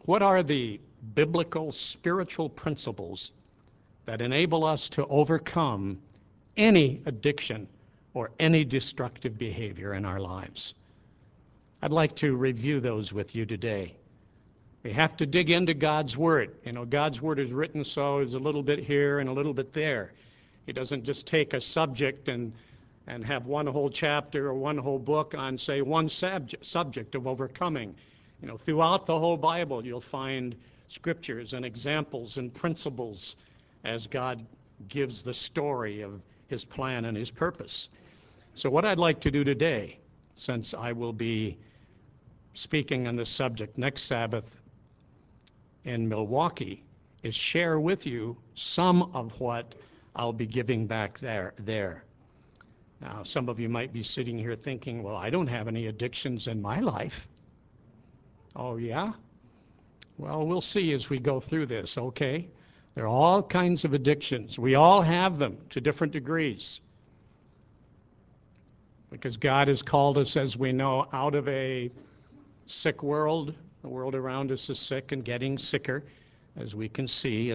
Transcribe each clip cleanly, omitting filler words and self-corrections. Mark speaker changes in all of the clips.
Speaker 1: What are the biblical spiritual principles that enable us to overcome any addiction or any destructive behavior in our lives? I'd like to review those with you today. We have to dig into God's Word. You know, God's Word is written so there's a little bit here and a little bit there. He doesn't just take a subject and have one whole chapter or one whole book on, say, one subject of overcoming. You know, throughout the whole Bible, you'll find scriptures and examples and principles as God gives the story of his plan and his purpose. So what I'd like to do today, since I will be speaking on this subject next Sabbath in Milwaukee, is share with you some of what I'll be giving back there. Now, some of you might be sitting here thinking, well, I don't have any addictions in my life. Oh, yeah? Well, we'll see as we go through this, okay? There are all kinds of addictions. We all have them to different degrees. Because God has called us, as we know, out of a sick world. The world around us is sick and getting sicker, as we can see,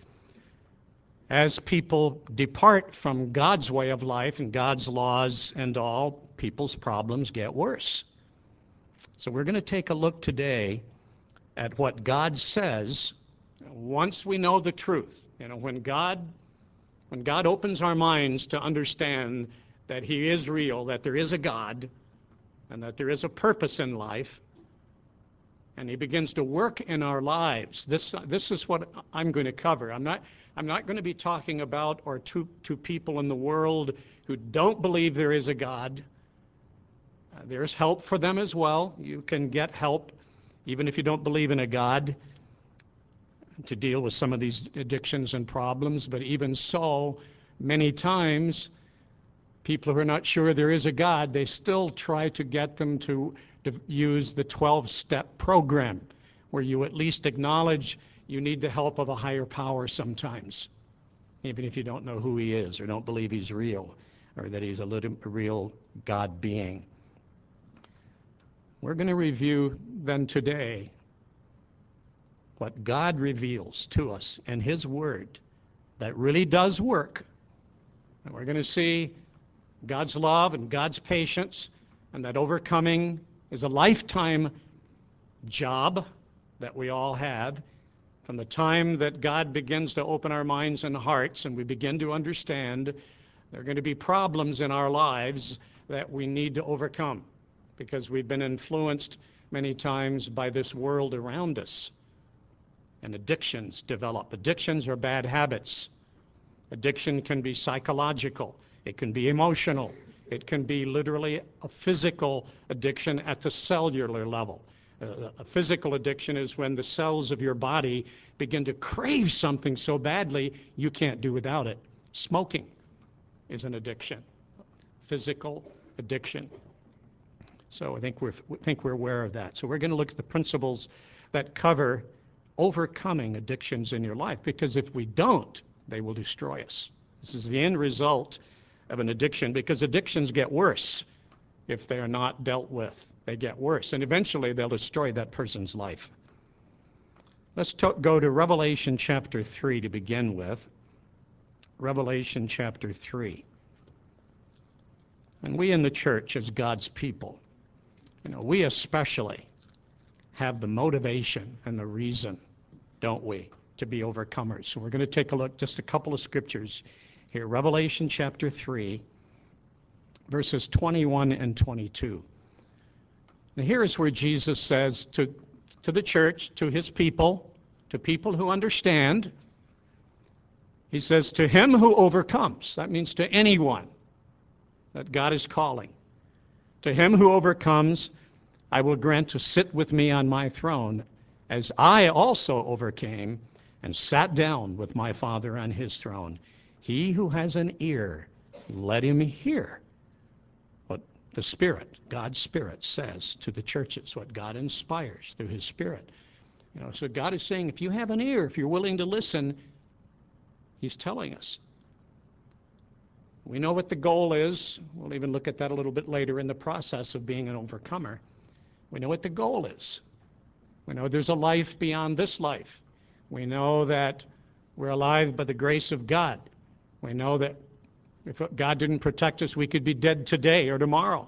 Speaker 1: as people depart from God's way of life and God's laws and all, people's problems get worse. So we're going to take a look today at what God says once we know the truth. You know, when God opens our minds to understand that he is real, that there is a God, and that there is a purpose in life, and he begins to work in our lives. This is what I'm going to cover. I'm not going to be talking about or to people in the world who don't believe there is a God. There's help for them as well. You can get help even if you don't believe in a God to deal with some of these addictions and problems. But even so, many times people who are not sure there is a God, they still try to get them to use the 12-step program, where you at least acknowledge you need the help of a higher power sometimes, even if you don't know who he is or don't believe he's real or that he's a real God being. We're going to review then today what God reveals to us in his word that really does work. And we're going to see God's love and God's patience, and that overcoming is a lifetime job that we all have. From the time that God begins to open our minds and hearts and we begin to understand, there are going to be problems in our lives that we need to overcome because we've been influenced many times by this world around us. And addictions develop. Addictions are bad habits. Addiction can be psychological. It can be emotional. It can be literally a physical addiction at the cellular level. A physical addiction is when the cells of your body begin to crave something so badly you can't do without it. Smoking is an addiction, physical addiction. So I think we're aware of that. So we're going to look at the principles that cover overcoming addictions in your life, because if we don't, they will destroy us. This is the end result of an addiction, because addictions get worse if they are not dealt with. They get worse, and eventually they'll destroy that person's life. Let's go to Revelation chapter 3 to begin with. Revelation chapter 3. And we in the church, as God's people, we especially have the motivation and the reason, don't we, to be overcomers. So we're going to take a look, just a couple of scriptures here. Revelation chapter 3, verses 21 and 22. Now here is where Jesus says to the church, to his people, to people who understand, he says, to him who overcomes, that means to anyone that God is calling, to him who overcomes, I will grant to sit with me on my throne, as I also overcame and sat down with my Father on his throne. He who has an ear, let him hear what the Spirit, God's Spirit, says to the churches, what God inspires through his Spirit. So God is saying, if you have an ear, if you're willing to listen, he's telling us. We know what the goal is. We'll even look at that a little bit later in the process of being an overcomer. We know what the goal is. We know there's a life beyond this life. We know that we're alive by the grace of God. We know that if God didn't protect us, we could be dead today or tomorrow.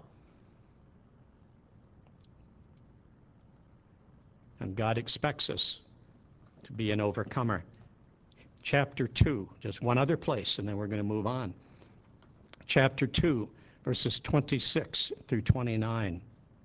Speaker 1: And God expects us to be an overcomer. Chapter 2, just one other place, and then we're going to move on. Chapter 2, verses 26 through 29,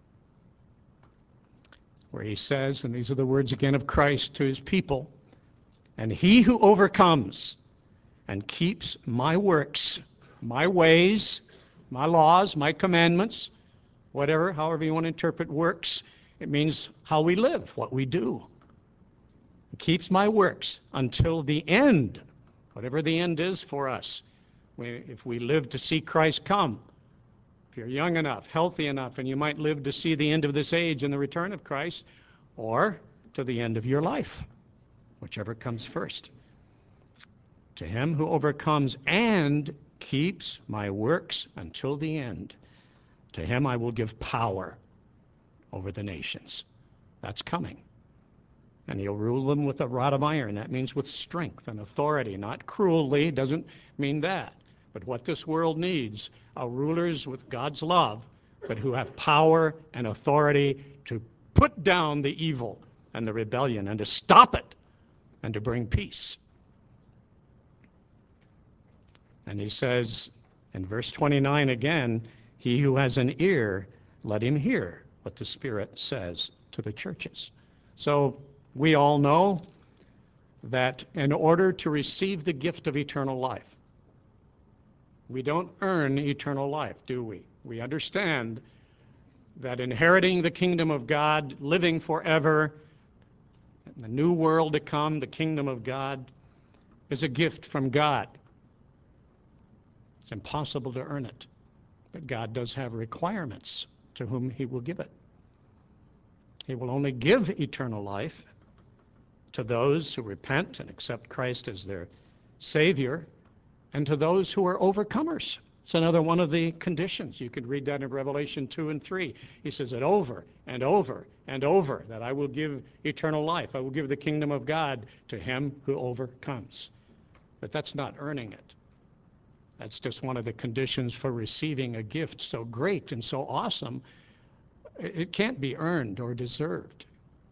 Speaker 1: where he says, and these are the words again of Christ to his people, "And he who overcomes and keeps my works, my ways, my laws, my commandments," whatever, however you want to interpret works, it means how we live, what we do. "Keeps my works until the end," whatever the end is for us. If we live to see Christ come, if you're young enough, healthy enough, and you might live to see the end of this age and the return of Christ, or to the end of your life, whichever comes first. "To him who overcomes and keeps my works until the end, to him I will give power over the nations." That's coming. "And he'll rule them with a rod of iron." That means with strength and authority, not cruelly, doesn't mean that. But what this world needs are rulers with God's love, but who have power and authority to put down the evil and the rebellion and to stop it and to bring peace. And he says in verse 29 again, "He who has an ear, let him hear what the Spirit says to the churches." So we all know that in order to receive the gift of eternal life, we don't earn eternal life, do we? We understand that inheriting the kingdom of God, living forever, the new world to come, the kingdom of God, is a gift from God. It's impossible to earn it, but God does have requirements to whom he will give it. He will only give eternal life to those who repent and accept Christ as their Savior, and to those who are overcomers. It's another one of the conditions. You could read that in Revelation 2 and 3. He says it over and over and over, that I will give eternal life. I will give the kingdom of God to him who overcomes. But that's not earning it. That's just one of the conditions for receiving a gift so great and so awesome. It can't be earned or deserved.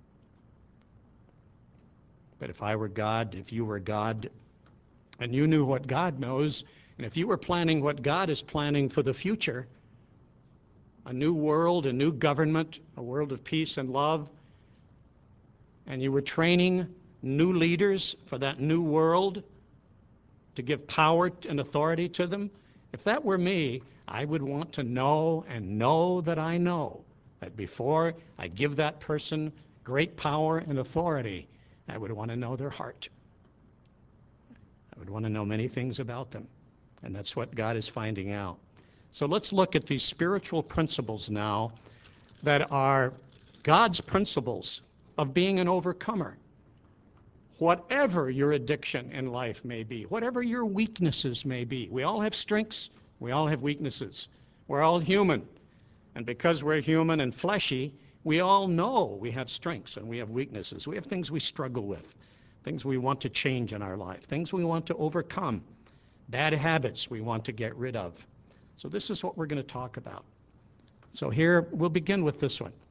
Speaker 1: But if I were God, if you were God, and you knew what God knows, and if you were planning what God is planning for the future, a new world, a new government, a world of peace and love, and you were training new leaders for that new world to give power and authority to them, if that were me, I would want to know and know that I know that before I give that person great power and authority, I would want to know their heart. I would want to know many things about them, and that's what God is finding out. So let's look at these spiritual principles now that are God's principles of being an overcomer. Whatever your addiction in life may be, whatever your weaknesses may be, we all have strengths, we all have weaknesses. We're all human, and because we're human and fleshy, we all know we have strengths and we have weaknesses. We have things we struggle with, things we want to change in our life, things we want to overcome, bad habits we want to get rid of. So this is what we're going to talk about. So here, we'll begin with this one.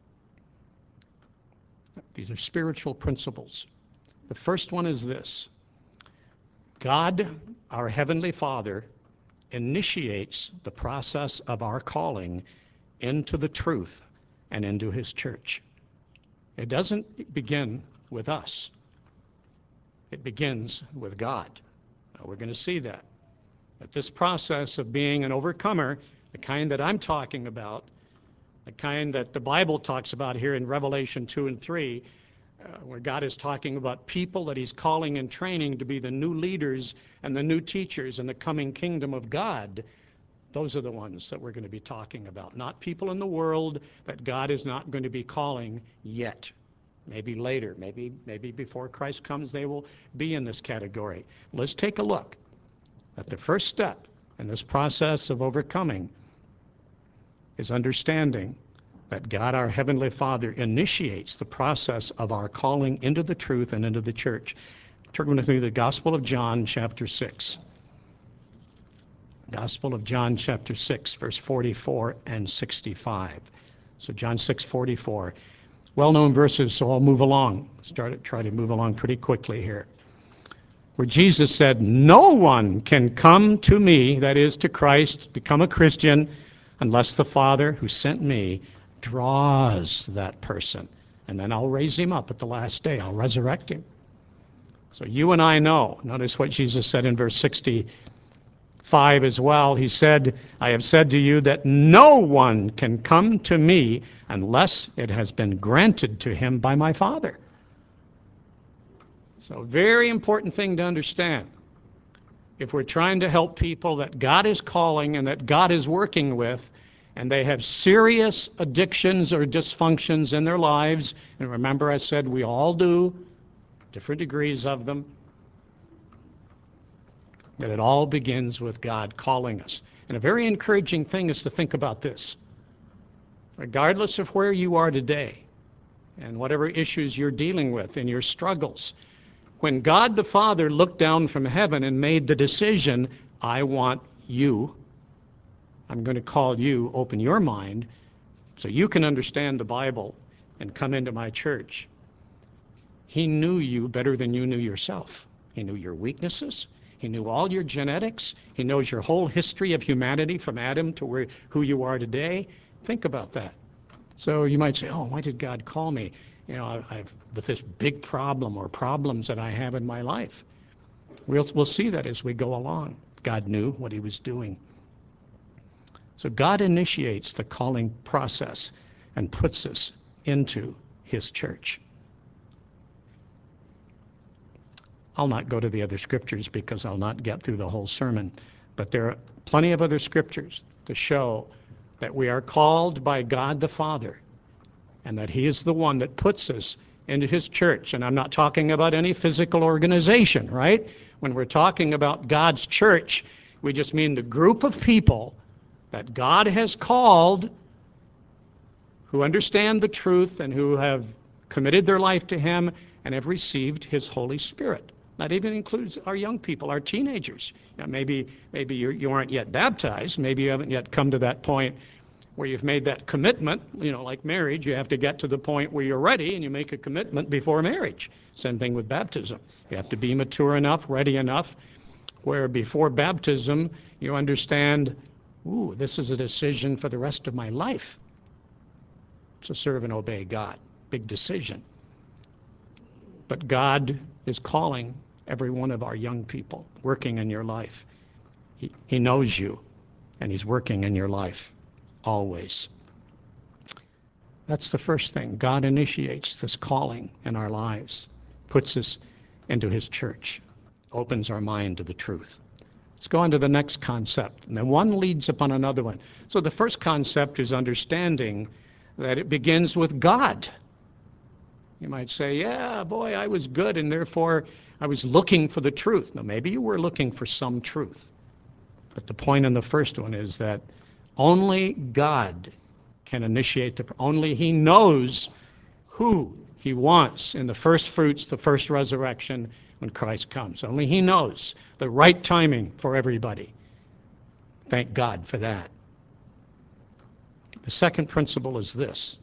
Speaker 1: These are spiritual principles. The first one is this: God, our Heavenly Father, initiates the process of our calling into the truth and into his church. It doesn't begin with us. It begins with God. Now, we're going to see that. But this process of being an overcomer, the kind that I'm talking about, the kind that the Bible talks about here in Revelation 2 and 3, where God is talking about people that he's calling and training to be the new leaders and the new teachers in the coming kingdom of God, those are the ones that we're going to be talking about. Not people in the world that God is not going to be calling yet. Maybe later, maybe before Christ comes, they will be in this category. Let's take a look at the first step in this process of overcoming is understanding that God, our Heavenly Father, initiates the process of our calling into the truth and into the church. Turn with me to the Gospel of John, chapter 6. Gospel of John, chapter 6, verse 44 and 65. So John 6:44. Well-known verses, so I'll move along. Try to move along pretty quickly here. Where Jesus said, "No one can come to me," that is to Christ, become a Christian, "unless the Father who sent me draws that person. And then I'll raise him up at the last day. I'll resurrect him." So you and I know. Notice what Jesus said in verse 65 as well. He said, "I have said to you that no one can come to me unless it has been granted to him by my Father." So very important thing to understand. If we're trying to help people that God is calling and that God is working with, and they have serious addictions or dysfunctions in their lives, and remember I said we all do, different degrees of them, that it all begins with God calling us. And a very encouraging thing is to think about this. Regardless of where you are today and whatever issues you're dealing with in your struggles, when God the Father looked down from heaven and made the decision, "I want you, I'm going to call you, open your mind so you can understand the Bible and come into my church," He knew you better than you knew yourself. He knew your weaknesses. He knew all your genetics. He knows your whole history of humanity from Adam to who you are today. Think about that. So you might say, "Oh, why did God call me? I've with this big problem or problems that I have in my life." We'll see that as we go along. God knew what he was doing. So God initiates the calling process and puts us into his church. I'll not go to the other scriptures because I'll not get through the whole sermon, but there are plenty of other scriptures to show that we are called by God the Father and that he is the one that puts us into his church. And I'm not talking about any physical organization, right? When we're talking about God's church, we just mean the group of people that God has called who understand the truth and who have committed their life to him and have received his Holy Spirit. That even includes our young people, our teenagers. Maybe you aren't yet baptized. Maybe you haven't yet come to that point where you've made that commitment. Like marriage, you have to get to the point where you're ready and you make a commitment before marriage. Same thing with baptism. You have to be mature enough, ready enough, where before baptism you understand, this is a decision for the rest of my life to serve and obey God. Big decision. But God is calling every one of our young people, working in your life. He knows you, and he's working in your life, always. That's the first thing. God initiates this calling in our lives, puts us into his church, opens our mind to the truth. Let's go on to the next concept, and then one leads upon another one. So the first concept is understanding that it begins with God. You might say, "Yeah, boy, I was good, and therefore I was looking for the truth." Now, maybe you were looking for some truth. But the point in the first one is that only God can initiate only he knows who he wants in the first fruits, the first resurrection, when Christ comes. Only he knows the right timing for everybody. Thank God for that. The second principle is this.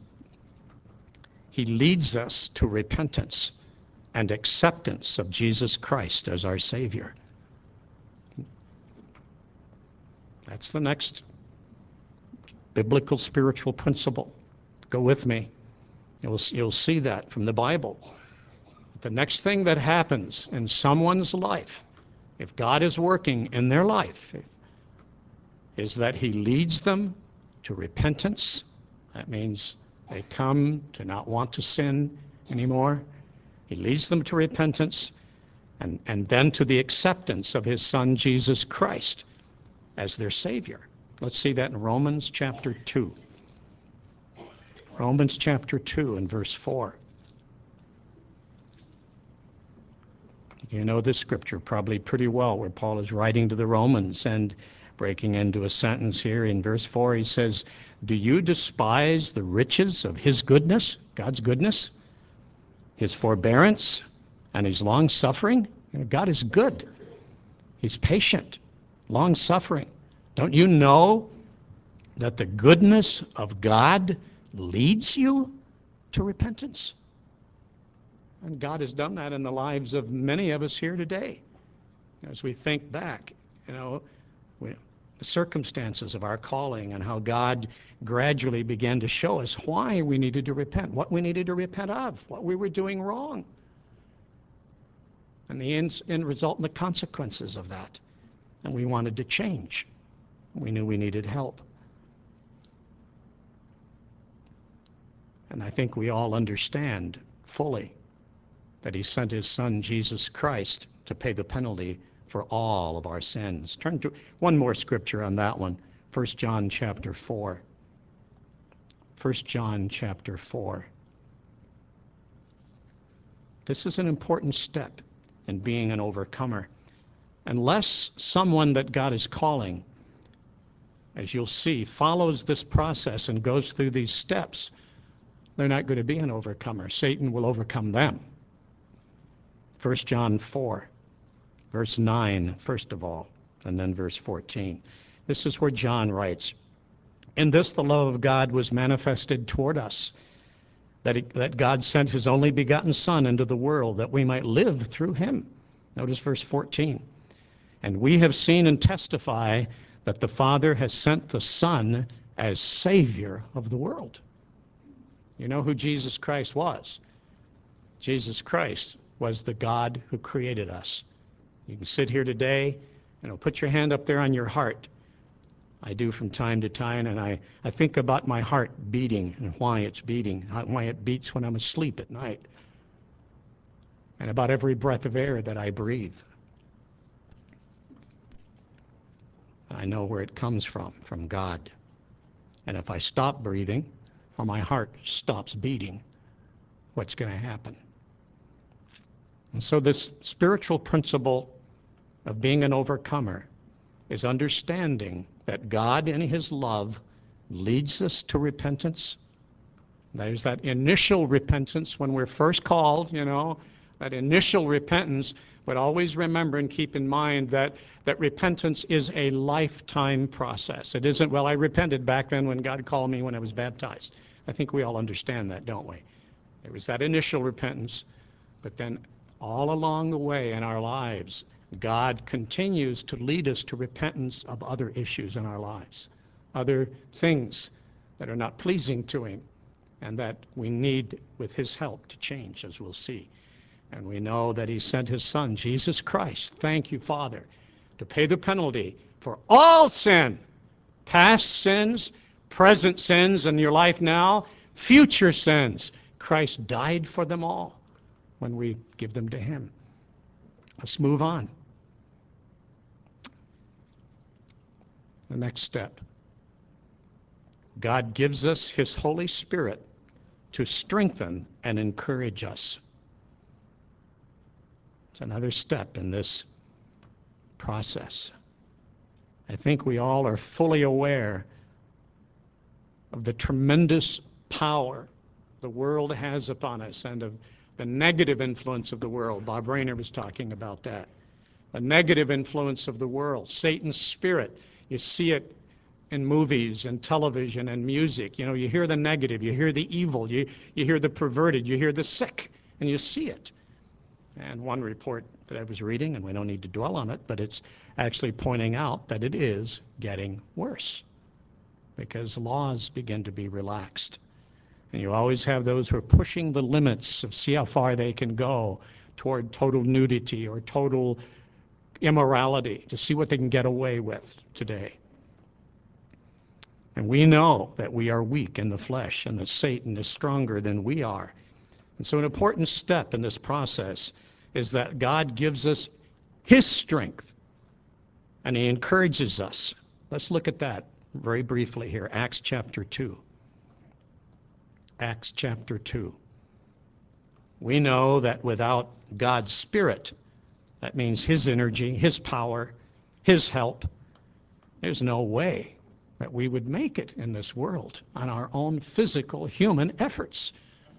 Speaker 1: He leads us to repentance and acceptance of Jesus Christ as our Savior. That's the next biblical spiritual principle. Go with me. You'll see that from the Bible. The next thing that happens in someone's life, if God is working in their life, is that he leads them to repentance. That means they come to not want to sin anymore. He leads them to repentance and then to the acceptance of his Son, Jesus Christ, as their Savior. Let's see that in Romans chapter 2. Romans chapter 2 and verse 4. You know this scripture probably pretty well, where Paul is writing to the Romans, and breaking into a sentence here in verse 4, he says, do you despise the riches of his goodness, God's goodness, his forbearance, and his long-suffering? God is good. He's patient, long-suffering. Don't you know that the goodness of God leads you to repentance? And God has done that in the lives of many of us here today. As we think back, the circumstances of our calling and how God gradually began to show us why we needed to repent, what we needed to repent of, what we were doing wrong, and the end result and the consequences of that. And we wanted to change. We knew we needed help. And I think we all understand fully that he sent his son, Jesus Christ, to pay the penalty for all of our sins. Turn to one more scripture on that one, 1 John chapter 4. 1 John chapter 4. This is an important step in being an overcomer. Unless someone that God is calling, as you'll see, follows this process and goes through these steps, they're not going to be an overcomer. Satan will overcome them. 1 John 4. Verse 9, first of all, and then verse 14. This is where John writes, in this the love of God was manifested toward us, that God sent his only begotten Son into the world, that we might live through him. Notice verse 14. And we have seen and testify that the Father has sent the Son as Savior of the world. You know who Jesus Christ was? Jesus Christ was the God who created us. You can sit here today, put your hand up there on your heart. I do from time to time, and I think about my heart beating and why it's beating, why it beats when I'm asleep at night, and about every breath of air that I breathe. I know where it comes from God. And if I stop breathing, or my heart stops beating, what's going to happen? And so this spiritual principle of being an overcomer is understanding that God in his love leads us to repentance. There's that initial repentance when we're first called, that initial repentance, but always remember and keep in mind that repentance is a lifetime process. It isn't, well, I repented back then when God called me when I was baptized. I think we all understand that, don't we? There was that initial repentance, but then all along the way in our lives, God continues to lead us to repentance of other issues in our lives, other things that are not pleasing to him and that we need, with his help, to change, as we'll see. And we know that he sent his Son, Jesus Christ, thank you, Father, to pay the penalty for all sin, past sins, present sins in your life now, future sins. Christ died for them all when we give them to him. Let's move on. The next step. God gives us his Holy Spirit to strengthen and encourage us. It's another step in this process. I think we all are fully aware of the tremendous power the world has upon us and of the negative influence of the world. Bob Rayner was talking about that. The negative influence of the world, Satan's spirit. You see it in movies and television and music. You hear the negative, you hear the evil, you hear the perverted, you hear the sick, and you see it. And one report that I was reading, and we don't need to dwell on it, but it's actually pointing out that it is getting worse because laws begin to be relaxed. And you always have those who are pushing the limits of see how far they can go toward total nudity or total immorality to see what they can get away with today. And we know that we are weak in the flesh and that Satan is stronger than we are. And so an important step in this process is that God gives us his strength and he encourages us. Let's look at that very briefly here. Acts chapter 2. Acts chapter 2. We know that without God's Spirit, that means his energy, his power, his help, There's no way that we would make it in this world on our own physical human efforts.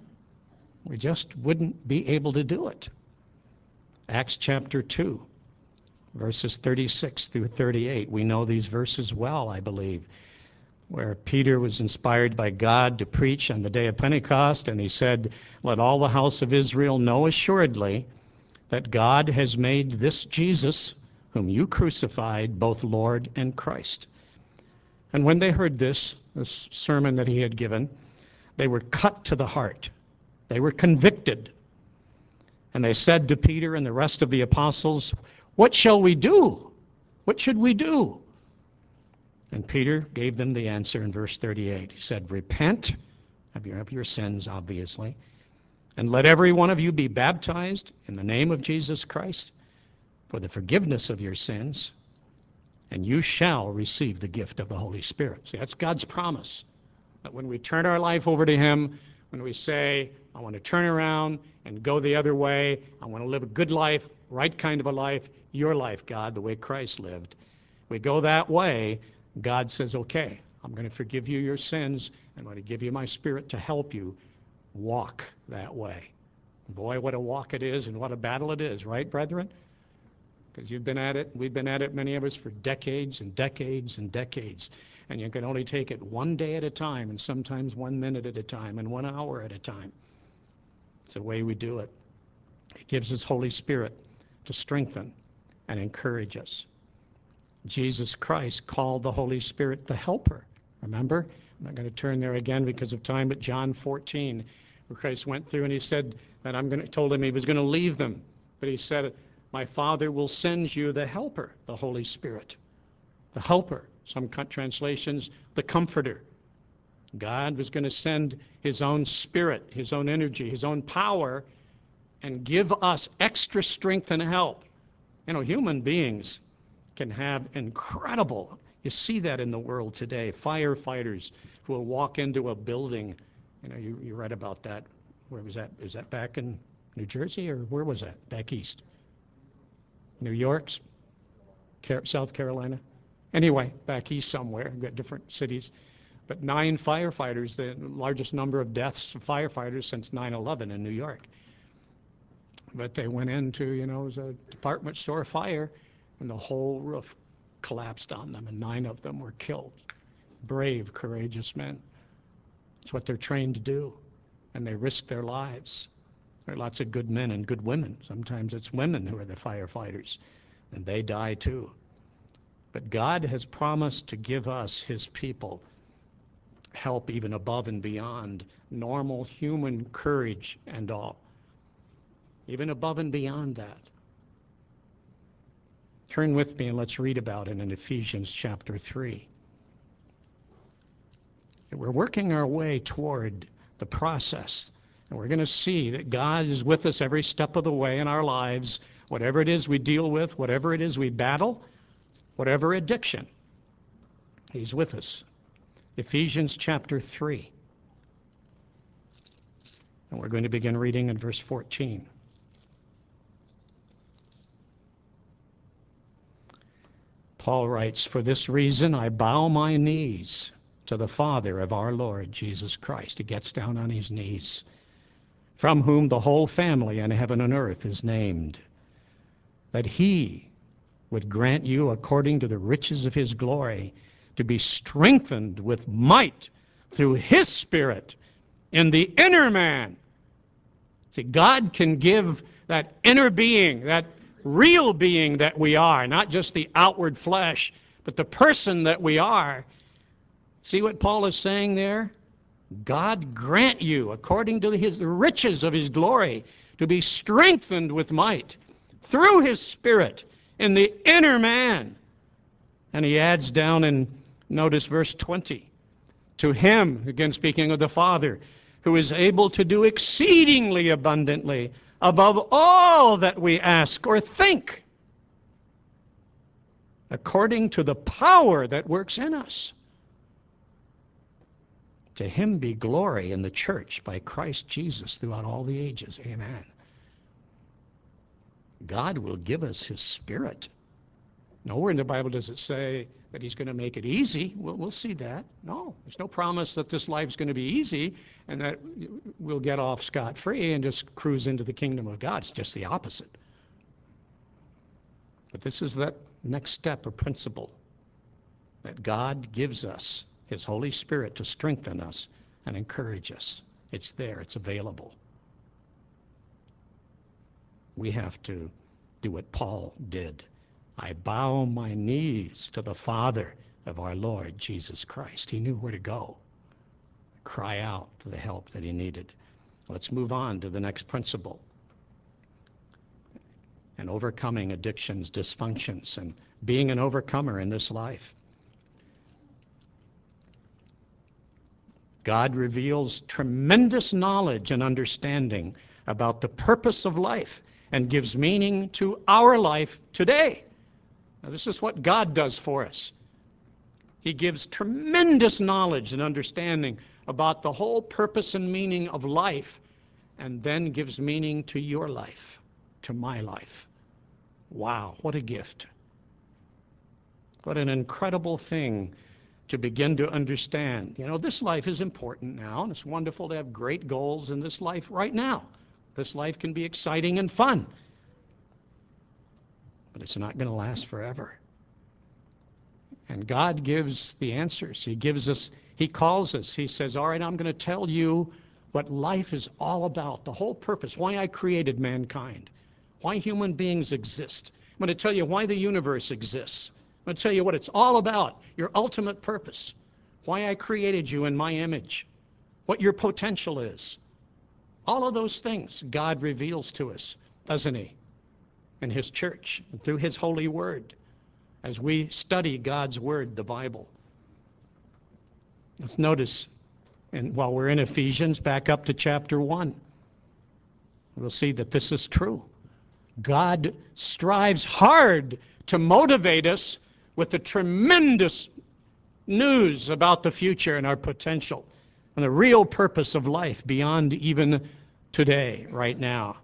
Speaker 1: We just wouldn't be able to do it. Acts chapter 2, verses 36 through 38. We know these verses well, I believe, where Peter was inspired by God to preach on the day of Pentecost, and he said, "Let all the house of Israel know assuredly that God has made this Jesus, whom you crucified, both Lord and Christ." And when they heard this sermon that he had given, they were cut to the heart. They were convicted. And they said to Peter and the rest of the apostles, "What shall we do? What should we do?" And Peter gave them the answer in verse 38. He said, "Repent of your sins, obviously, and let every one of you be baptized in the name of Jesus Christ for the forgiveness of your sins, and you shall receive the gift of the Holy Spirit." See, that's God's promise, that when we turn our life over to him, when we say, "I want to turn around and go the other way, I want to live a good life, right kind of a life, your life, God, the way Christ lived," we go that way, God says, "Okay, I'm going to forgive you your sins. I'm going to give you my Spirit to help you walk that way." Boy, what a walk it is and what a battle it is, right, brethren? Because you've been at it, we've been at it, many of us, for decades and decades and decades. And you can only take it one day at a time, and sometimes 1 minute at a time, and 1 hour at a time. It's the way we do it. He gives his Holy Spirit to strengthen and encourage us. Jesus Christ called the Holy Spirit the Helper. Remember? I'm not going to turn there again because of time, but John 14, where Christ went through and he said that told him he was going to leave them. But he said, "My Father will send you the Helper," the Holy Spirit. The Helper. Some translations, the Comforter. God was going to send his own Spirit, his own energy, his own power, and give us extra strength and help. You know, human beings can have incredible, you see that in the world today, firefighters who will walk into a building. You know, you read about that. Where was that? Is that back in New Jersey, or where was that? Back east? New York? South Carolina? Anyway, back east somewhere. We've got different cities. But 9 firefighters, the largest number of deaths of firefighters since 9/11 in New York. But they went into, it was a department store fire, and the whole roof collapsed on them, and 9 of them were killed. Brave, courageous men. It's what they're trained to do, and they risk their lives. There are lots of good men and good women. Sometimes it's women who are the firefighters, and they die too. But God has promised to give us, his people, help even above and beyond normal human courage and all. Even above and beyond that. Turn with me and let's read about it in Ephesians chapter 3. We're working our way toward the process, and we're going to see that God is with us every step of the way in our lives, whatever it is we deal with, whatever it is we battle, whatever addiction. He's with us. Ephesians chapter 3. And we're going to begin reading in verse 14. Paul writes, "For this reason I bow my knees to the Father of our Lord Jesus Christ." He gets down on his knees. "From whom the whole family in heaven and earth is named, that he would grant you, according to the riches of his glory, to be strengthened with might through his Spirit in the inner man." See, God can give that inner being, that real being that we are, not just the outward flesh, but the person that we are. See what Paul is saying there? God grant you, according to the riches of his glory, to be strengthened with might through his Spirit in the inner man. And he adds down in, notice verse 20, "To him," again speaking of the Father, "who is able to do exceedingly abundantly above all that we ask or think, according to the power that works in us. To him be glory in the church by Christ Jesus throughout all the ages." Amen. God will give us his Spirit. Nowhere in the Bible does it say that he's going to make it easy. We'll see that. No, there's no promise that this life's going to be easy and that we'll get off scot-free and just cruise into the kingdom of God. It's just the opposite. But this is that next step or principle that God gives us his Holy Spirit to strengthen us and encourage us. It's there. It's available. We have to do what Paul did. I bow my knees to the Father of our Lord Jesus Christ. He knew where to go, cry out for the help that he needed. Let's move on to the next principle. And overcoming addictions, dysfunctions, and being an overcomer in this life. God reveals tremendous knowledge and understanding about the purpose of life and gives meaning to our life today. Now, this is what God does for us. He gives tremendous knowledge and understanding about the whole purpose and meaning of life, and then gives meaning to your life, to my life. Wow, what a gift. What an incredible thing to begin to understand. You know, this life is important now, and it's wonderful to have great goals in this life right now. This life can be exciting and fun, but it's not going to last forever. And God gives the answers. He gives us, he calls us, he says, all right, I'm going to tell you what life is all about, the whole purpose, why I created mankind, why human beings exist. I'm going to tell you why the universe exists. I'm going to tell you what it's all about, your ultimate purpose, why I created you in my image, what your potential is. All of those things God reveals to us, doesn't he? In his church, and through his holy word, as we study God's word, the Bible. Let's notice, and while we're in Ephesians, back up to chapter 1. We'll see that this is true. God strives hard to motivate us with the tremendous news about the future and our potential and the real purpose of life beyond even today, right now.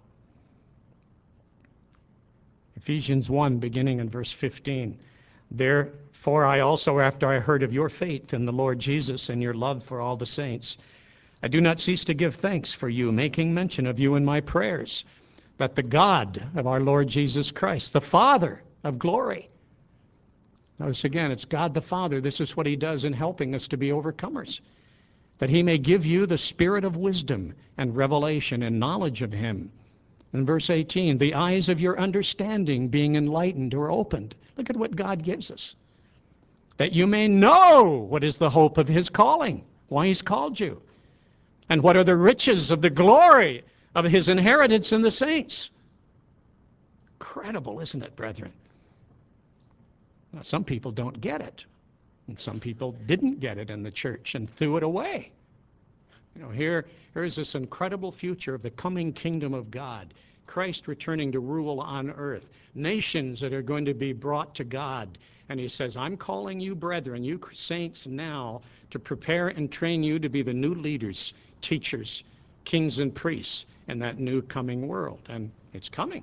Speaker 1: Ephesians 1, beginning in verse 15. Therefore I also, after I heard of your faith in the Lord Jesus and your love for all the saints, I do not cease to give thanks for you, making mention of you in my prayers, that the God of our Lord Jesus Christ, the Father of glory. Notice again, it's God the Father. This is what he does in helping us to be overcomers, that he may give you the spirit of wisdom and revelation and knowledge of him. In verse 18, the eyes of your understanding being enlightened or opened. Look at what God gives us. That you may know what is the hope of his calling, why he's called you, and what are the riches of the glory of his inheritance in the saints. Incredible, isn't it, brethren? Now, some people don't get it, and some people didn't get it in the church and threw it away. You know, here is this incredible future of the coming kingdom of God, Christ returning to rule on earth, nations that are going to be brought to God. And he says, I'm calling you brethren, you saints now, to prepare and train you to be the new leaders, teachers, kings and priests in that new coming world. And it's coming.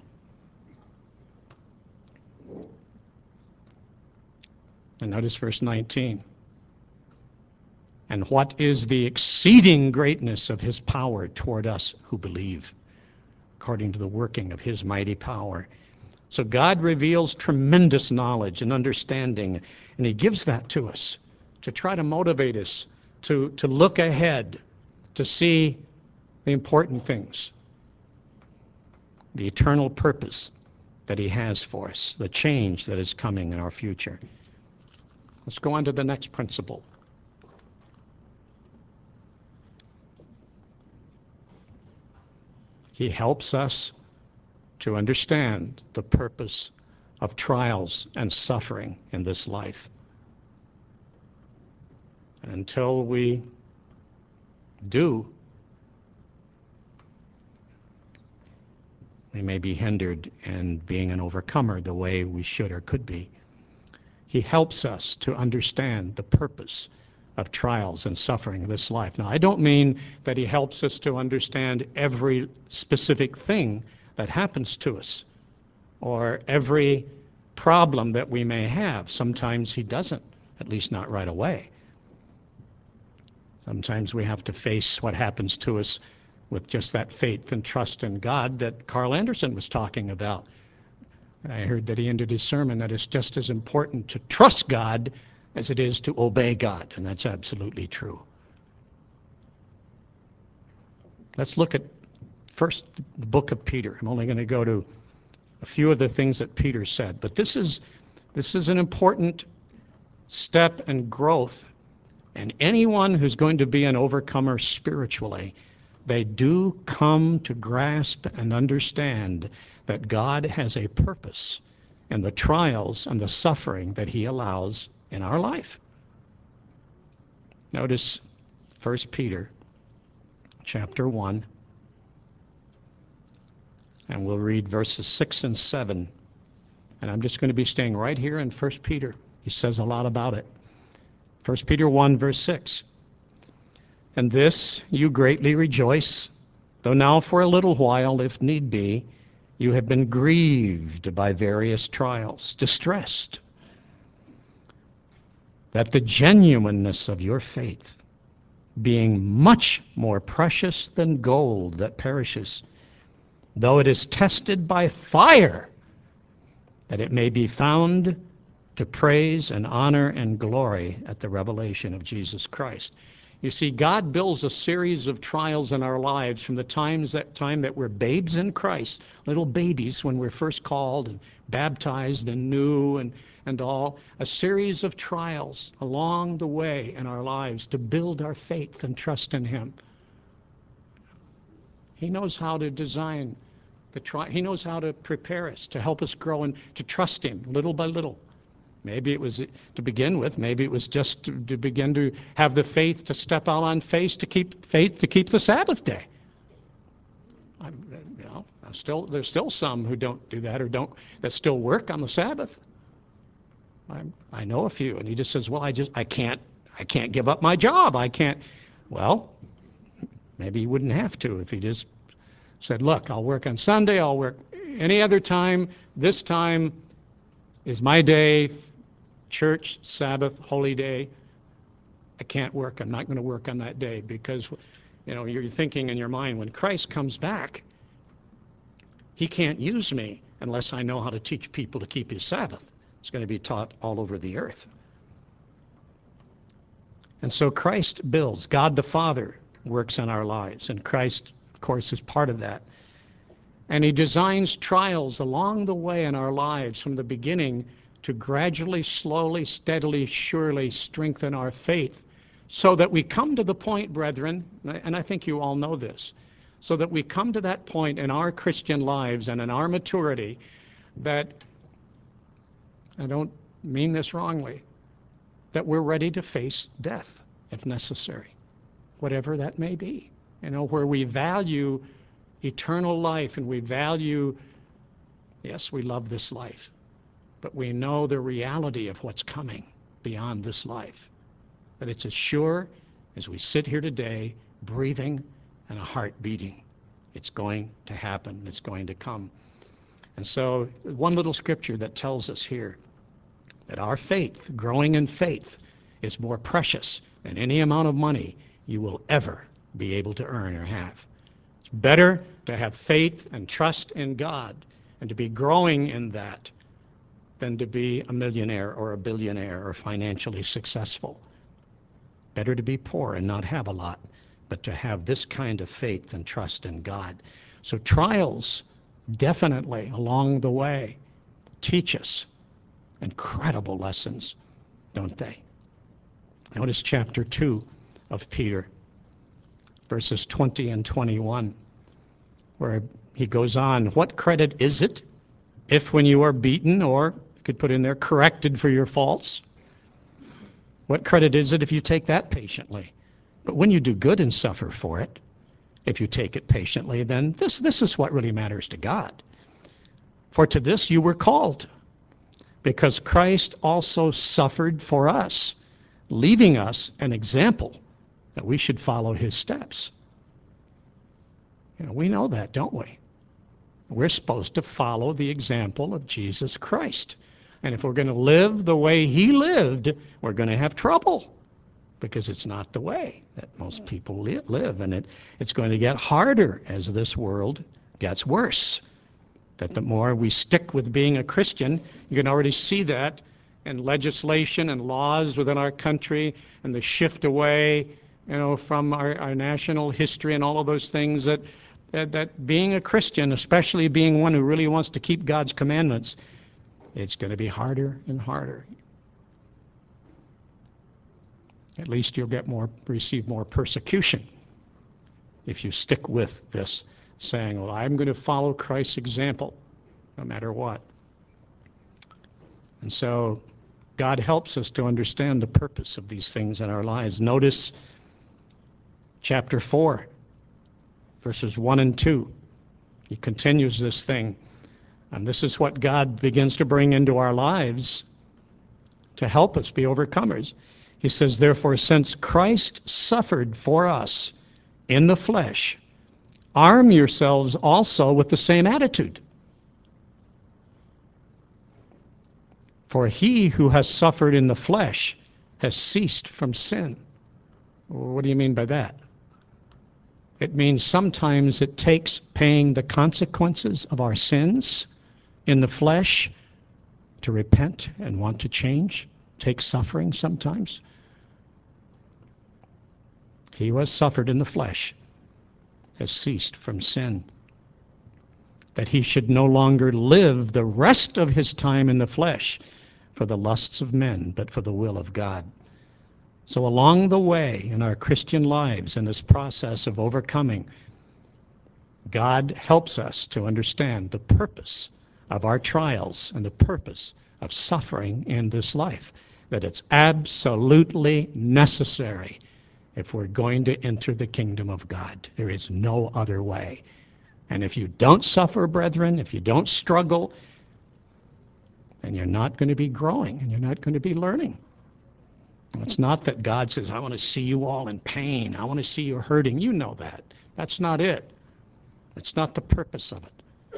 Speaker 1: And notice verse 19. And what is the exceeding greatness of his power toward us who believe, according to the working of his mighty power. So God reveals tremendous knowledge and understanding, and he gives that to us to try to motivate us to look ahead, to see the important things, the eternal purpose that he has for us, the change that is coming in our future. Let's go on to the next principle. He helps us to understand the purpose of trials and suffering in this life. And until we do, we may be hindered in being an overcomer the way we should or could be. He helps us to understand the purpose of trials and suffering in this life. Now, I don't mean that he helps us to understand every specific thing that happens to us or every problem that we may have. Sometimes he doesn't, at least not right away. Sometimes we have to face what happens to us with just that faith and trust in God that Carl Anderson was talking about. I heard that he ended his sermon that it's just as important to trust God as it is to obey God, and that's absolutely true. Let's look at first the book of Peter. I'm only going to go to a few of the things that Peter said, but this is an important step and growth. And anyone who's going to be an overcomer spiritually, they do come to grasp and understand that God has a purpose in the trials and the suffering that he allows in our life. Notice 1 Peter chapter 1, and we'll read verses 6 and 7. And I'm just going to be staying right here in 1 Peter. He says a lot about it. 1 Peter 1, verse 6. And this you greatly rejoice, though now for a little while, if need be, you have been grieved by various trials, distressed, that the genuineness of your faith, being much more precious than gold that perishes, though it is tested by fire, that it may be found to praise and honor and glory at the revelation of Jesus Christ. You see, God builds a series of trials in our lives from the time that we're babes in Christ, little babies when we're first called and baptized and new and all, a series of trials along the way in our lives to build our faith and trust in him. He knows how to design the trial. He knows how to prepare us, to help us grow and to trust him little by little. Maybe it was to begin with. Maybe it was just to begin to have the faith to step out on faith to keep the Sabbath day. There's still some who don't do that that still work on the Sabbath. I know a few, and he just says, "Well, I can't give up my job. I can't." Well, maybe he wouldn't have to if he just said, "Look, I'll work on Sunday. I'll work any other time. This time is my day." Church, Sabbath, holy day, I can't work. I'm not going to work on that day because, you're thinking in your mind, when Christ comes back, he can't use me unless I know how to teach people to keep his Sabbath. It's going to be taught all over the earth. And so Christ builds. God the Father works in our lives, and Christ, of course, is part of that. And he designs trials along the way in our lives from the beginning to gradually, slowly, steadily, surely strengthen our faith so that we come to the point, brethren, and I think you all know this, so that we come to that point in our Christian lives and in our maturity that, I don't mean this wrongly, that we're ready to face death if necessary, whatever that may be. Where we value eternal life and we value, yes, we love this life, but we know the reality of what's coming beyond this life. That it's as sure as we sit here today, breathing and a heart beating. It's going to happen. It's going to come. And so one little scripture that tells us here that our faith, growing in faith, is more precious than any amount of money you will ever be able to earn or have. It's better to have faith and trust in God and to be growing in that than to be a millionaire or a billionaire or financially successful. Better to be poor and not have a lot, but to have this kind of faith and trust in God. So trials definitely along the way teach us incredible lessons, don't they? Notice chapter 2 of Peter, verses 20 and 21, where he goes on, "What credit is it if when you are beaten, or you could put in there corrected for your faults, what credit is it if you take that patiently? But when you do good and suffer for it, if you take it patiently, then this is what really matters to God. For to this you were called, because Christ also suffered for us, leaving us an example that we should follow his steps." We know that, don't we? We're supposed to follow the example of Jesus Christ. And if we're going to live the way he lived, we're going to have trouble, because it's not the way that most people live. And it's going to get harder as this world gets worse. That the more we stick with being a Christian, you can already see that in legislation and laws within our country, and the shift away, from our national history and all of those things, that being a Christian, especially being one who really wants to keep God's commandments, it's going to be harder and harder. At least you'll receive more persecution if you stick with this, saying, well, I'm going to follow Christ's example no matter what. And so God helps us to understand the purpose of these things in our lives. Notice chapter 4, verses 1 and 2. He continues this thing. And this is what God begins to bring into our lives to help us be overcomers. He says, therefore, since Christ suffered for us in the flesh, arm yourselves also with the same attitude. For he who has suffered in the flesh has ceased from sin. What do you mean by that? It means sometimes it takes paying the consequences of our sins in the flesh to repent and want to change. Takes suffering sometimes. He who has suffered in the flesh has ceased from sin, that he should no longer live the rest of his time in the flesh for the lusts of men, but for the will of God. So along the way in our Christian lives, in this process of overcoming, God helps us to understand the purpose of our trials and the purpose of suffering in this life, that it's absolutely necessary if we're going to enter the kingdom of God. There is no other way. And if you don't suffer, brethren, if you don't struggle, then you're not going to be growing and you're not going to be learning. It's not that God says, I want to see you all in pain. I want to see you hurting. You know that. That's not it. It's not the purpose of it.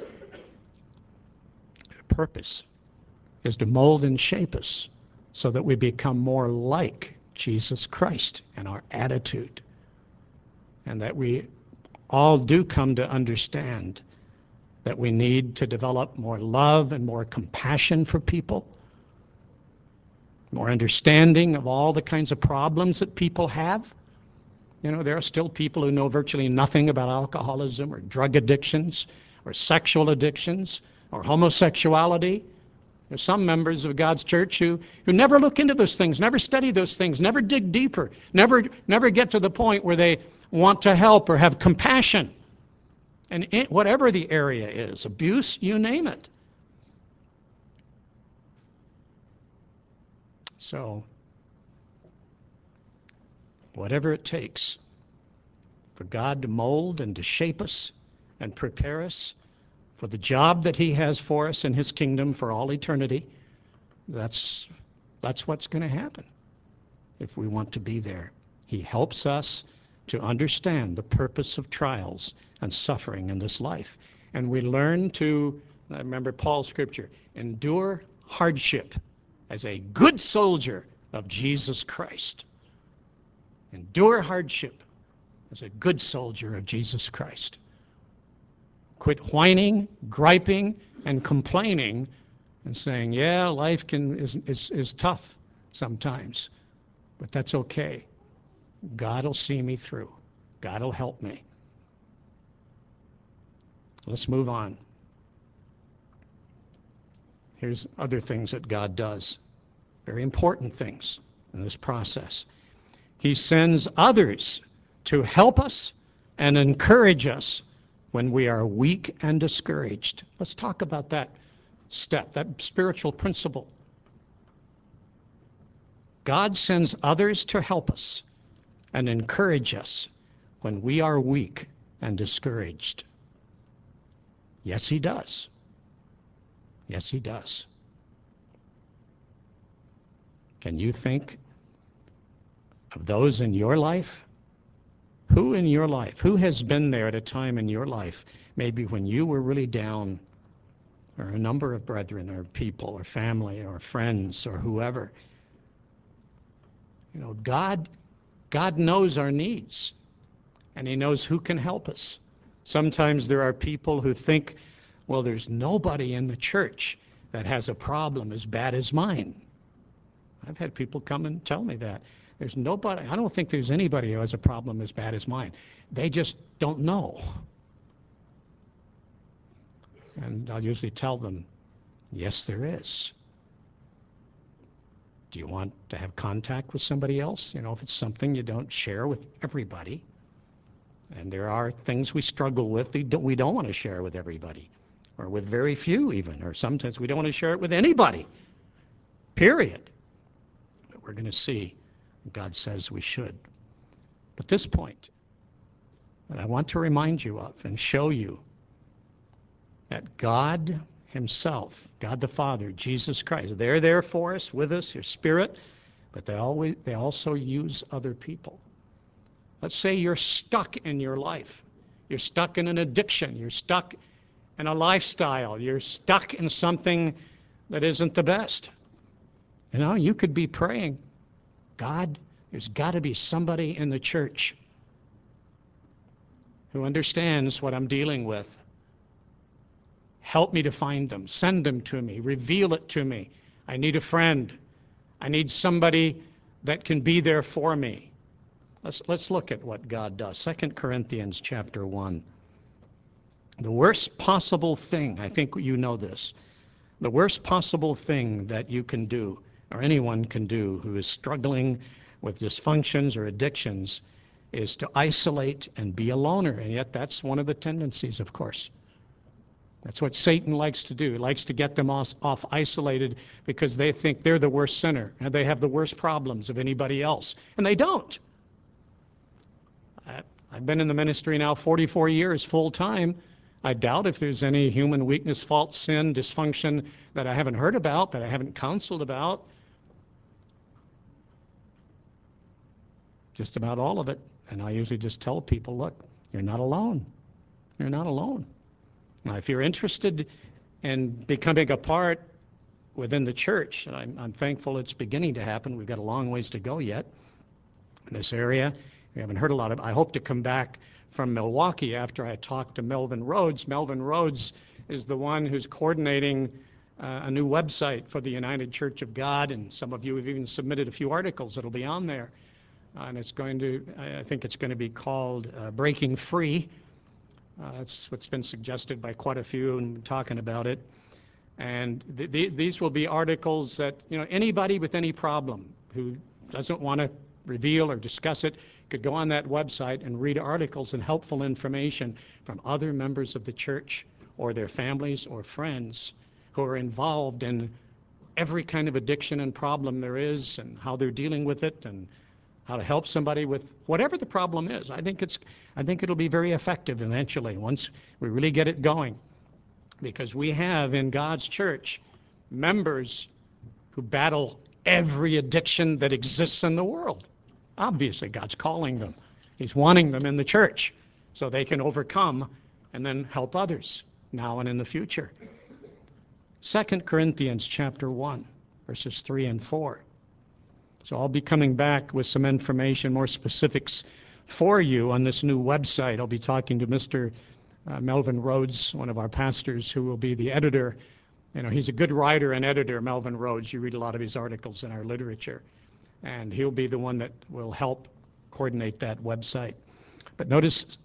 Speaker 1: The purpose is to mold and shape us so that we become more like Jesus Christ in our attitude, and that we all do come to understand that we need to develop more love and more compassion for people, more understanding of all the kinds of problems that people have. There are still people who know virtually nothing about alcoholism or drug addictions or sexual addictions or homosexuality. There's some members of God's church who never look into those things, never study those things, never dig deeper, never get to the point where they want to help or have compassion. And whatever the area is, abuse, you name it. So, whatever it takes for God to mold and to shape us and prepare us for the job that he has for us in his kingdom for all eternity, that's what's going to happen if we want to be there. He helps us to understand the purpose of trials and suffering in this life. And we learn to, I remember Paul's scripture, endure hardship as a good soldier of Jesus Christ. Endure hardship as a good soldier of Jesus Christ. Quit whining, griping, and complaining and saying, yeah, life is tough sometimes, but that's okay. God will see me through. God will help me. Let's move on. Here's other things that God does, very important things in this process. He sends others to help us and encourage us when we are weak and discouraged. Let's talk about that step, that spiritual principle. God sends others to help us and encourage us when we are weak and discouraged. Yes, he does. Yes, he does. Can you think of those in your life? Who in your life, who has been there at a time in your life, maybe when you were really down, or a number of brethren or people or family or friends or whoever. You know, God knows our needs, and he knows who can help us. Sometimes there are people who think, well, there's nobody in the church that has a problem as bad as mine. I've had people come and tell me that. There's nobody, I don't think there's anybody who has a problem as bad as mine. They just don't know. And I'll usually tell them, yes, there is. Do you want to have contact with somebody else? You know, if it's something you don't share with everybody, and there are things we struggle with we don't want to share with everybody, or with very few even, or sometimes we don't want to share it with anybody, period. But we're going to see God says we should. But this point that I want to remind you of and show you that God himself, God the Father, Jesus Christ, they're there for us, with us, your Spirit, but they also use other people. Let's say you're stuck in your life. You're stuck in an addiction. You're stuck in a lifestyle. You're stuck in something that isn't the best. You know, you could be praying, God, there's got to be somebody in the church who understands what I'm dealing with. Help me to find them. Send them to me. Reveal it to me. I need a friend. I need somebody that can be there for me. Let's look at what God does. 2 Corinthians chapter 1. The worst possible thing, I think you know this, the worst possible thing that you can do, or anyone can do who is struggling with dysfunctions or addictions, is to isolate and be a loner. And yet that's one of the tendencies, of course. That's what Satan likes to do. He likes to get them off isolated because they think they're the worst sinner and they have the worst problems of anybody else. And they don't. I've been in the ministry now 44 years full time. I doubt if there's any human weakness, fault, sin, dysfunction that I haven't heard about, that I haven't counseled about. Just about all of it. And I usually just tell people, look, you're not alone. You're not alone. Now, if you're interested in becoming a part within the church, and I'm thankful it's beginning to happen. We've got a long ways to go yet in this area. We haven't heard a lot of it. I hope to come back from Milwaukee after I talk to Melvin Rhodes. Melvin Rhodes is the one who's coordinating a new website for the United Church of God, and some of you have even submitted a few articles that'll be on there. And it's going to, I think it's going to be called Breaking Free. That's what's been suggested by quite a few, and talking about it. And these will be articles that, you know, anybody with any problem who doesn't want to reveal or discuss it could go on that website and read articles and helpful information from other members of the church or their families or friends who are involved in every kind of addiction and problem there is, and how they're dealing with it, and how to help somebody with whatever the problem is. I think it'll be very effective eventually once we really get it going, because we have in God's church members who battle every addiction that exists in the world. Obviously, God's calling them. He's wanting them in the church so they can overcome and then help others now and in the future. 2 Corinthians chapter 1, verses 3 and 4. So I'll be coming back with some information, more specifics for you on this new website. I'll be talking to Mr. Melvin Rhodes, one of our pastors, who will be the editor. You know, he's a good writer and editor, Melvin Rhodes. You read a lot of his articles in our literature. And he'll be the one that will help coordinate that website. But notice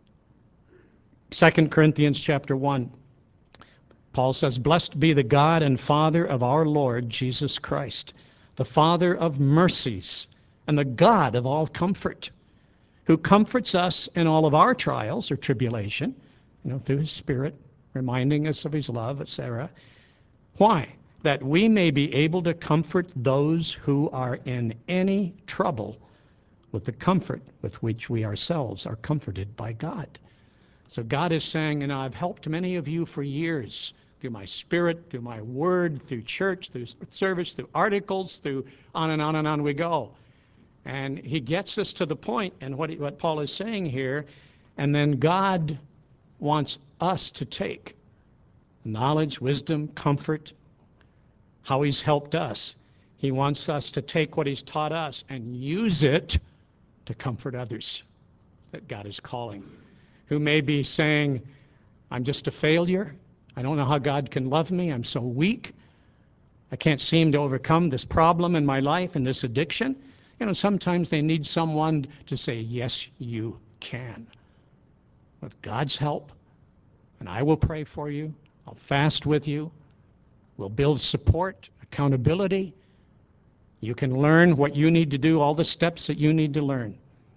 Speaker 1: 2 Corinthians chapter 1. Paul says, "Blessed be the God and Father of our Lord Jesus Christ, the Father of mercies and the God of all comfort, who comforts us in all of our trials or tribulation, you know, through his Spirit, reminding us of his love, etc. Why? That we may be able to comfort those who are in any trouble with the comfort with which we ourselves are comforted by God." So God is saying, and I've helped many of you for years through my Spirit, through my word, through church, through service, through articles, through on and on and on we go. And he gets us to the point, and what Paul is saying here, and then God wants us to take knowledge, wisdom, comfort, how he's helped us. He wants us to take what he's taught us and use it to comfort others that God is calling, who may be saying, I'm just a failure. I don't know how God can love me. I'm so weak. I can't seem to overcome this problem in my life and this addiction. Sometimes they need someone to say, yes, you can. With God's help, and I will pray for you. I'll fast with you. We'll build support, accountability. You can learn what you need to do, all the steps that you need to learn.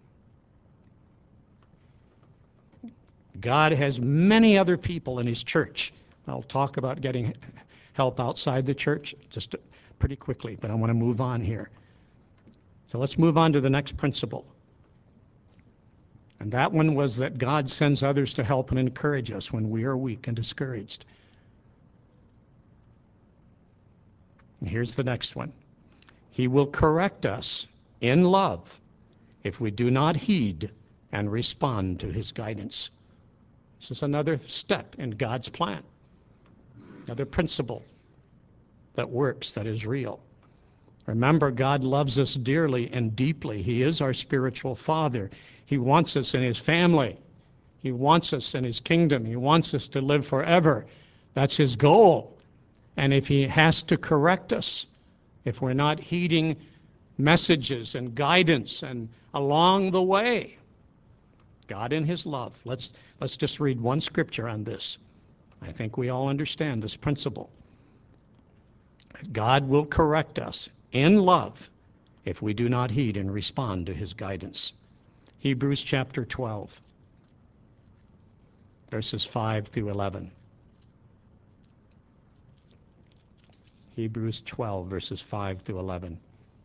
Speaker 1: God has many other people in his church. I'll talk about getting help outside the church just pretty quickly, but I want to move on here. So let's move on to the next principle. And that one was that God sends others to help and encourage us when we are weak and discouraged. And here's the next one. He will correct us in love if we do not heed and respond to his guidance. This is another step in God's plan, another principle that works, that is real. Remember, God loves us dearly and deeply. He is our spiritual Father. He wants us in his family. He wants us in his kingdom. He wants us to live forever. That's his goal. And if he has to correct us, if we're not heeding messages and guidance and along the way, God in his love. Let's just read one scripture on this. I think we all understand this principle. God will correct us in love if we do not heed and respond to his guidance. Hebrews chapter 12, verses 5 through 11. Hebrews 12, verses 5 through 11.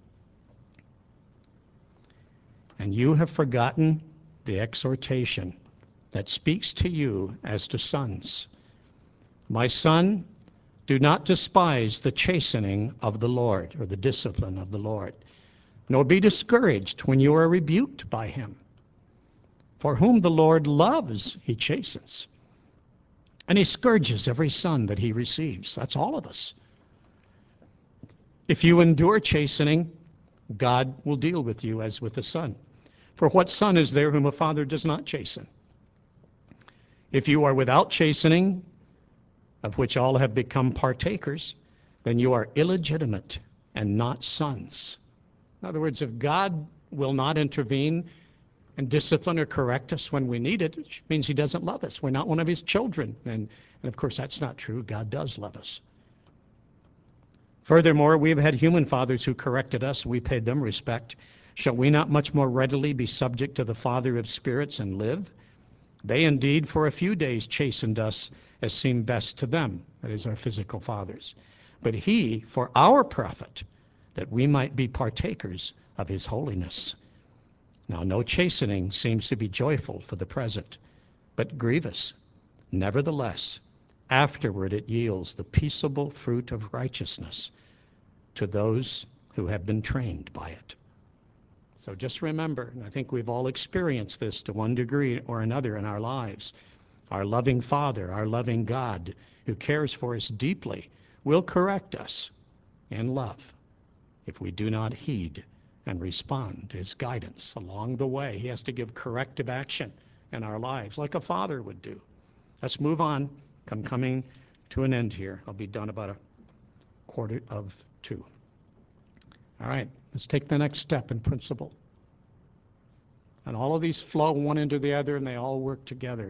Speaker 1: And you have forgotten the exhortation that speaks to you as to sons. My son, do not despise the chastening of the Lord, or the discipline of the Lord, nor be discouraged when you are rebuked by him. For whom the Lord loves, he chastens, and he scourges every son that he receives. That's all of us. If you endure chastening, God will deal with you as with a son. For what son is there whom a father does not chasten? If you are without chastening, of which all have become partakers, then you are illegitimate and not sons. In other words, if God will not intervene and discipline or correct us when we need it, it means he doesn't love us. We're not one of his children. And of course, that's not true. God does love us. Furthermore, we have had human fathers who corrected us, and we paid them respect. Shall we not much more readily be subject to the Father of spirits and live? They indeed for a few days chastened us as seemed best to them, that is, our physical fathers. But he for our profit, that we might be partakers of his holiness. Now no chastening seems to be joyful for the present, but grievous. Nevertheless, afterward it yields the peaceable fruit of righteousness to those who have been trained by it. So just remember, and I think we've all experienced this to one degree or another in our lives, our loving Father, our loving God, who cares for us deeply, will correct us in love if we do not heed and respond to his guidance along the way. He has to give corrective action in our lives, like a father would do. Let's move on. I'm coming to an end here. I'll be done about 1:45. All right, let's take the next step in principle. And all of these flow one into the other, and they all work together.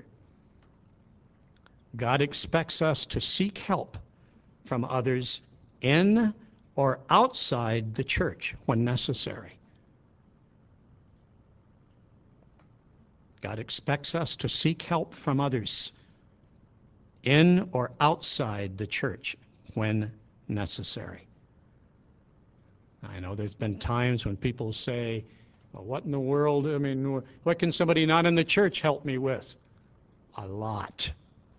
Speaker 1: God expects us to seek help from others in or outside the church when necessary. God expects us to seek help from others in or outside the church when necessary. I know there's been times when people say, well, what in the world, what can somebody not in the church help me with? A lot.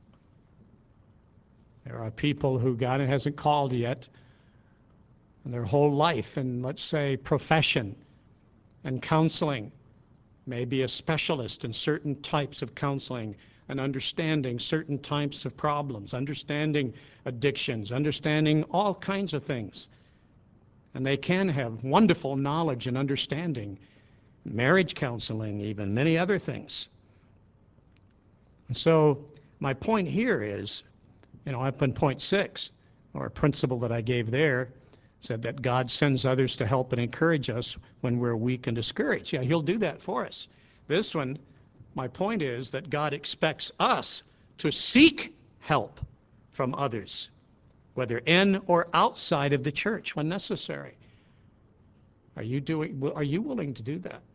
Speaker 1: There are people who God hasn't called yet, and their whole life and, let's say, profession and counseling, maybe a specialist in certain types of counseling, and understanding certain types of problems, understanding addictions, understanding all kinds of things. And they can have wonderful knowledge and understanding, marriage counseling, even many other things. And so my point here is, up in point 6, or a principle that I gave there, said that God sends others to help and encourage us when we're weak and discouraged. Yeah, he'll do that for us. This one, my point is that God expects us to seek help from others, whether in or outside of the church when necessary. Are you willing to do that?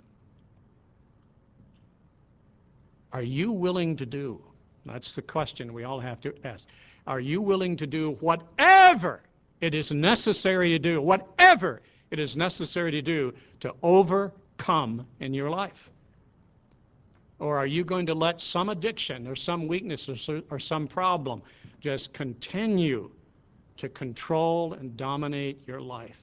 Speaker 1: Are you willing to do? That's the question we all have to ask. Are you willing to do whatever it is necessary to do, whatever it is necessary to do to overcome in your life? Or are you going to let some addiction or some weakness or some problem just continue to control and dominate your life?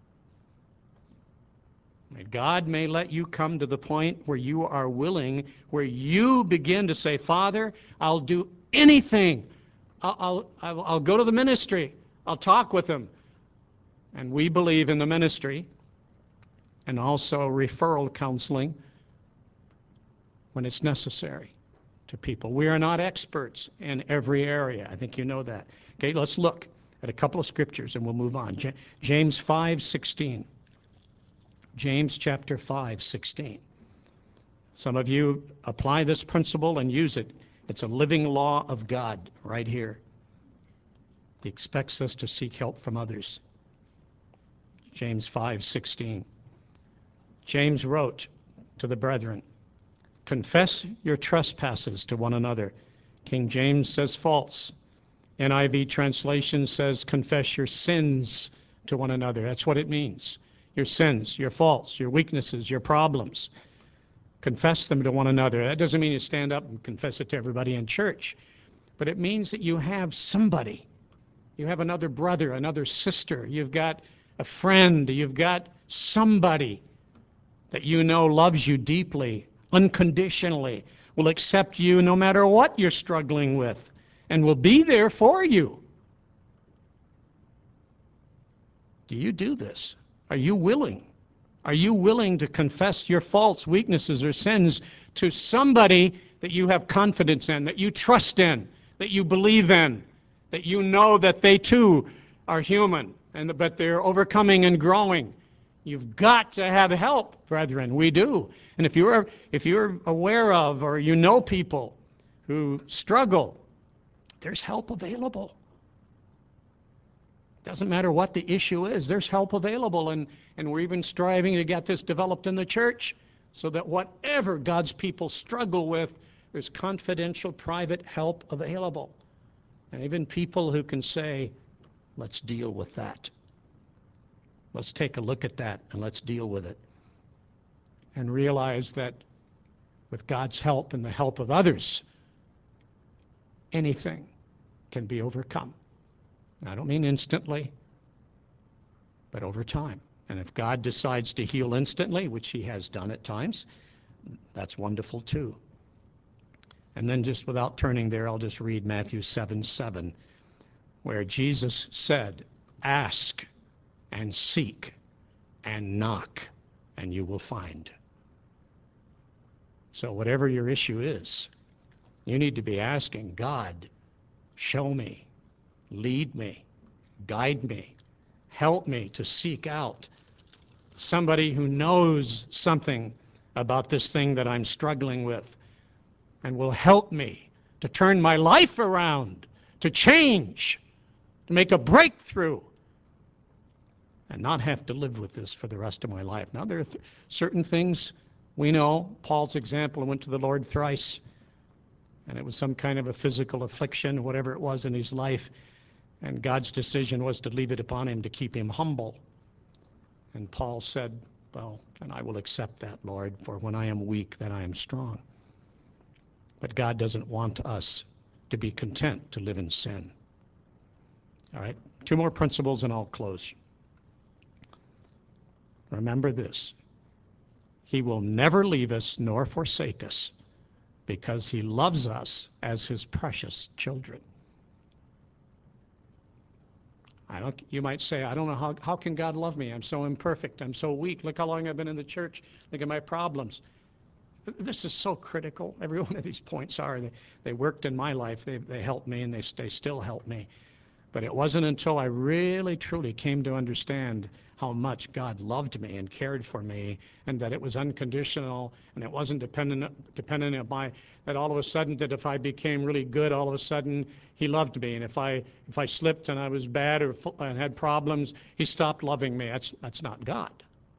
Speaker 1: God may let you come to the point where you are willing, where you begin to say, Father, I'll do anything. I'll go to the ministry. I'll talk with them. And we believe in the ministry and also referral counseling when it's necessary to people. We are not experts in every area. I think you know that. Okay, let's look at a couple of scriptures and we'll move on. James 5:16. James chapter 5:16. Some of you apply this principle and use it. It's a living law of God right here. He expects us to seek help from others. James 5:16. James wrote to the brethren, confess your trespasses to one another. King James says false. NIV translation says confess your sins to one another. That's what it means. Your sins, your faults, your weaknesses, your problems. Confess them to one another. That doesn't mean you stand up and confess it to everybody in church, but it means that you have somebody. You have another brother, another sister. You've got a friend. You've got somebody that you know loves you deeply, unconditionally, will accept you no matter what you're struggling with, and will be there for you. Do you do this? Are you willing? Are you willing to confess your faults, weaknesses, or sins to somebody that you have confidence in, that you trust in, that you believe in, that you know that they too are human, but they're overcoming and growing? You've got to have help, brethren. We do. And if you're aware of or you know people who struggle, there's help available. Doesn't matter what the issue is, there's help available, and we're even striving to get this developed in the church so that whatever God's people struggle with, there's confidential, private help available. And even people who can say, let's deal with that. Let's take a look at that and let's deal with it. And realize that with God's help and the help of others, anything can be overcome. I don't mean instantly, but over time. And if God decides to heal instantly, which he has done at times, that's wonderful too. And then just without turning there, I'll just read Matthew 7:7, where Jesus said, ask and seek and knock, and you will find. So whatever your issue is, you need to be asking God, show me, lead me, guide me, help me to seek out somebody who knows something about this thing that I'm struggling with and will help me to turn my life around, to change, to make a breakthrough, and not have to live with this for the rest of my life. Now, there are certain things we know. Paul's example, went to the Lord thrice, and it was some kind of a physical affliction, whatever it was in his life, and God's decision was to leave it upon him to keep him humble. And Paul said, well, and I will accept that, Lord, for when I am weak, then I am strong. But God doesn't want us to be content to live in sin. All right, 2 more principles and I'll close. Remember this. He will never leave us nor forsake us because he loves us as his precious children. You might say, I don't know, how can God love me? I'm so imperfect. I'm so weak. Look how long I've been in the church. Look at my problems. This is so critical. Every one of these points are. They worked in my life. They helped me, and they still help me. But it wasn't until I really, truly came to understand how much God loved me and cared for me, and that it was unconditional, and it wasn't dependent on that all of a sudden, that if I became really good, all of a sudden he loved me. And if I slipped and I was bad and had problems, he stopped loving me. That's not God.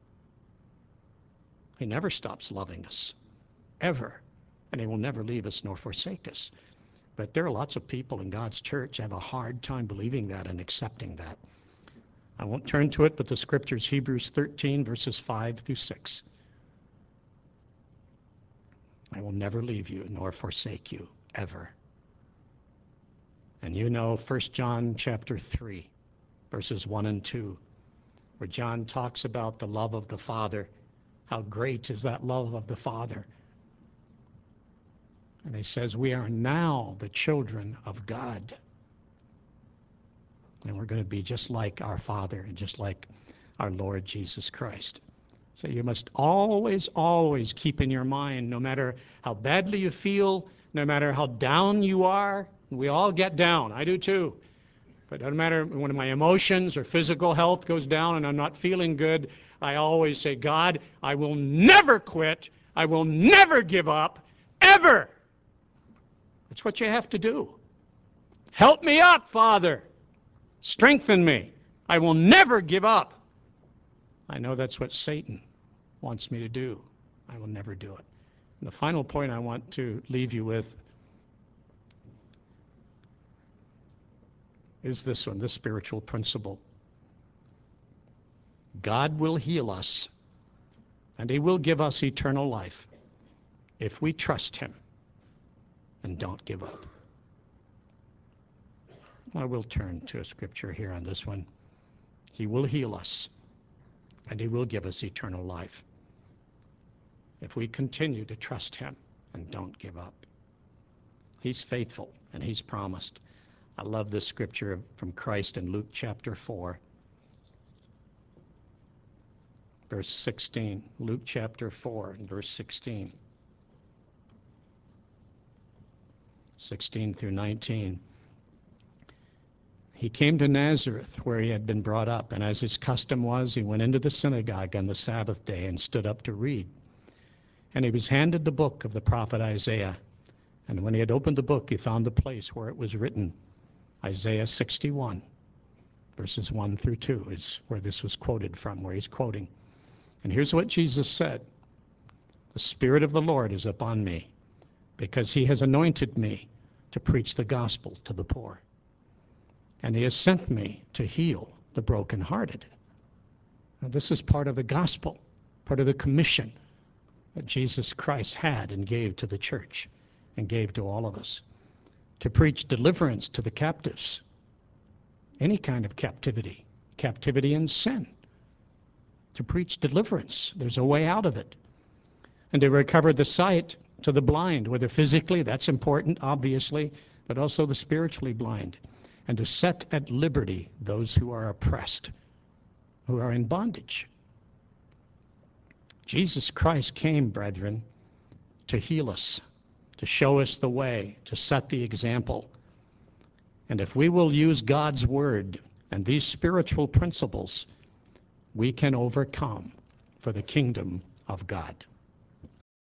Speaker 1: He never stops loving us, ever. And he will never leave us nor forsake us. But there are lots of people in God's church who have a hard time believing that and accepting that. I won't turn to it, but the scriptures, Hebrews 13, verses 5 through 6. I will never leave you nor forsake you, ever. And you know 1 John chapter 3, verses 1 and 2, where John talks about the love of the Father. How great is that love of the Father? And he says, we are now the children of God. And we're going to be just like our Father and just like our Lord Jesus Christ. So you must always, always keep in your mind, no matter how badly you feel, no matter how down you are. We all get down. I do too. But no matter when my emotions or physical health goes down and I'm not feeling good, I always say, God, I will never quit. I will never give up, ever. That's what you have to do. Help me up, Father. Strengthen me. I will never give up. I know that's what Satan wants me to do. I will never do it. And the final point I want to leave you with is this one, this spiritual principle. God will heal us, and he will give us eternal life if we trust him and don't give up. I will turn to a scripture here on this one. He will heal us, and he will give us eternal life if we continue to trust him and don't give up. He's faithful, and he's promised. I love this scripture from Christ in Luke chapter 4, verse 16. Luke chapter 4 and verse 16. 16 through 19. He came to Nazareth, where he had been brought up, and as his custom was, he went into the synagogue on the Sabbath day and stood up to read. And he was handed the book of the prophet Isaiah. And when he had opened the book, he found the place where it was written. Isaiah 61, verses 1 through 2 is where this was quoted from, where he's quoting. And here's what Jesus said. The Spirit of the Lord is upon me, because he has anointed me to preach the gospel to the poor. And he has sent me to heal the brokenhearted. Now, this is part of the gospel, part of the commission that Jesus Christ had and gave to the church and gave to all of us. To preach deliverance to the captives, any kind of captivity, captivity in sin. To preach deliverance, there's a way out of it. And to recover the sight to the blind, whether physically, that's important, obviously, but also the spiritually blind. And to set at liberty those who are oppressed, who are in bondage. Jesus Christ came, brethren, to heal us, to show us the way, to set the example. And if we will use God's word and these spiritual principles, we can overcome for the kingdom of God.